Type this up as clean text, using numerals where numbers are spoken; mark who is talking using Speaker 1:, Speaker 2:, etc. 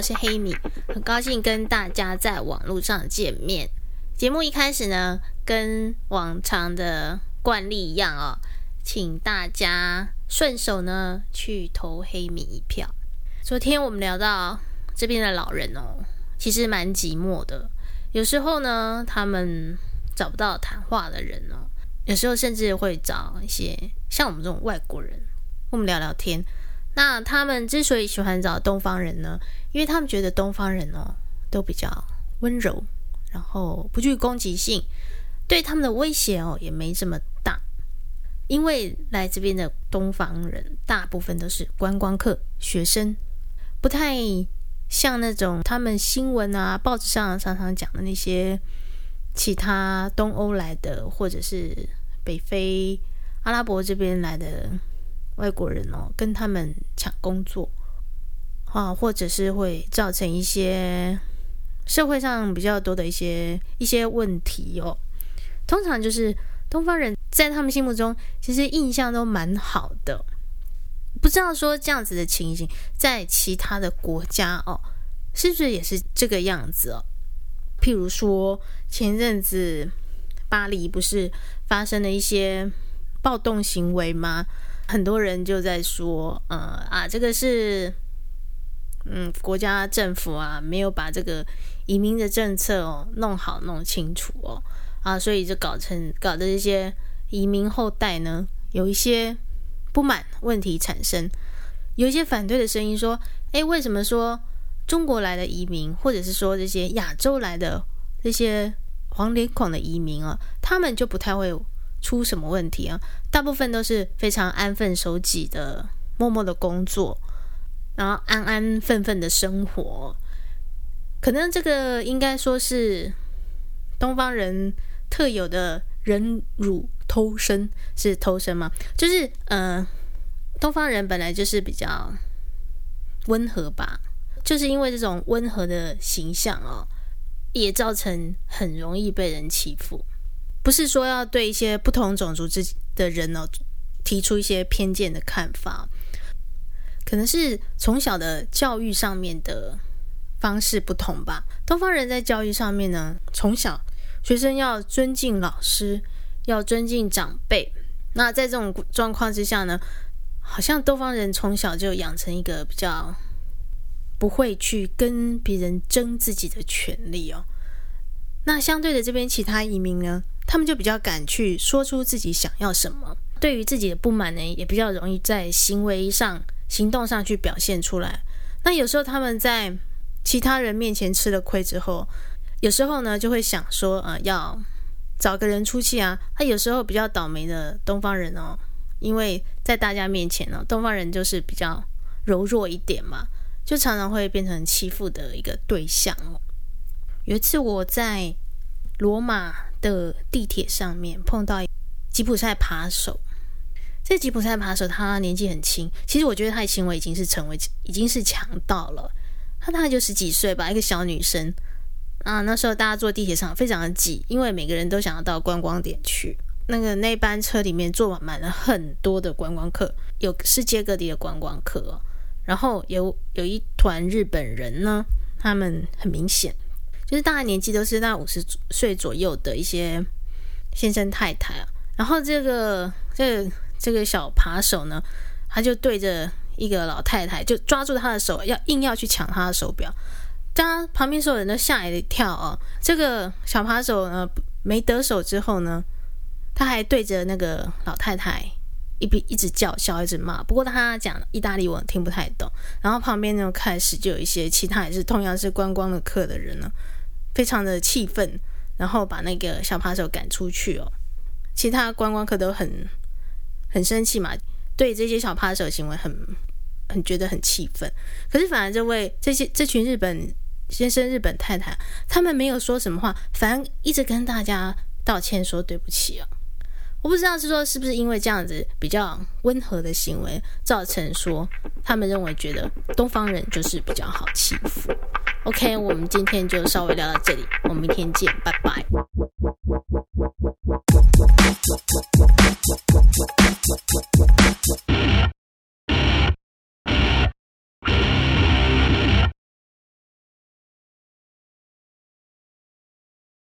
Speaker 1: 是黑米，很高兴跟大家在网络上见面。节目一开始呢，跟往常的惯例一样哦，请大家顺手呢去投黑米一票。昨天我们聊到这边的老人哦，其实蛮寂寞的，有时候呢他们找不到谈话的人哦，有时候甚至会找一些像我们这种外国人，我们聊聊天。那他们之所以喜欢找东方人呢，因为他们觉得东方人哦都比较温柔，然后不具攻击性，对他们的威胁哦也没这么大。因为来这边的东方人大部分都是观光客、学生，不太像那种他们新闻啊、报纸上常常讲的那些其他东欧来的，或者是北非、阿拉伯这边来的外国人哦，跟他们抢工作啊，或者是会造成一些社会上比较多的一些问题哦。通常就是东方人在他们心目中其实印象都蛮好的，不知道说这样子的情形在其他的国家哦，是不是也是这个样子哦？譬如说前阵子巴黎不是发生了一些暴动行为吗？很多人就在说这个是国家政府啊没有把这个移民的政策哦弄好弄清楚哦所以就搞得这些移民后代呢有一些不满问题产生，有一些反对的声音说，为什么说中国来的移民，或者是说这些亚洲来的这些黄脸孔的移民啊，他们就不太会出什么问题啊？大部分都是非常安分守己的，默默的工作，然后安安分分的生活。可能这个应该说是东方人特有的忍辱偷生，是偷生吗？就是东方人本来就是比较温和吧，就是因为这种温和的形象哦，也造成很容易被人欺负。不是说要对一些不同种族的人哦提出一些偏见的看法，可能是从小的教育上面的方式不同吧。东方人在教育上面呢，从小学生要尊敬老师，要尊敬长辈。那在这种状况之下呢，好像东方人从小就养成一个比较不会去跟别人争自己的权利哦。那相对的这边其他移民呢，他们就比较敢去说出自己想要什么，对于自己的不满呢，也比较容易在行为上、行动上去表现出来。那有时候他们在其他人面前吃了亏之后，有时候呢就会想说要找个人出气啊。有时候比较倒霉的东方人哦，因为在大家面前哦，东方人就是比较柔弱一点嘛，就常常会变成欺负的一个对象哦。有一次我在罗马的地铁上面碰到吉普赛扒手，这吉普赛扒手他年纪很轻，其实我觉得他的行为已经是强盗了。他大概就10几岁吧，一个小女生那时候大家坐地铁上非常的挤，因为每个人都想要到观光点去。那班车里面坐满了很多的观光客，有世界各地的观光客然后有一团日本人呢，他们很明显就是大概年纪都是大概50岁左右的一些先生太太然后这个小扒手呢，他就对着一个老太太就抓住她的手，硬要去抢她的手表。当旁边所有人都吓了一跳这个小扒手呢没得手之后呢，他还对着那个老太太一直叫嚣，一直骂。不过他讲意大利我听不太懂。然后旁边呢开始就有一些其他也是同样是观光的客的人呢，非常的气愤，然后把那个小扒手赶出去其他观光客都很生气嘛，对这些小扒手行为很觉得很气愤。可是反而这群日本先生、日本太太，他们没有说什么话，反而一直跟大家道歉说对不起我不知道是不是因为这样子比较温和的行为，造成说他们觉得东方人就是比较好欺负。OK， 我们今天就稍微聊到这里，我们明天见，拜拜。